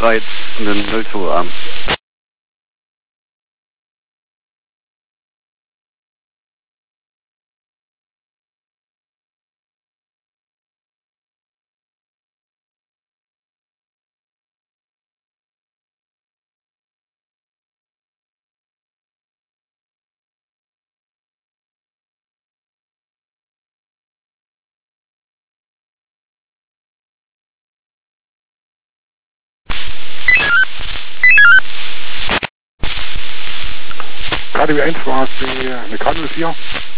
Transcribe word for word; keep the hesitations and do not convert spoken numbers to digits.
bereits einen null zwei Arm. K D W eins war die eine K null vier.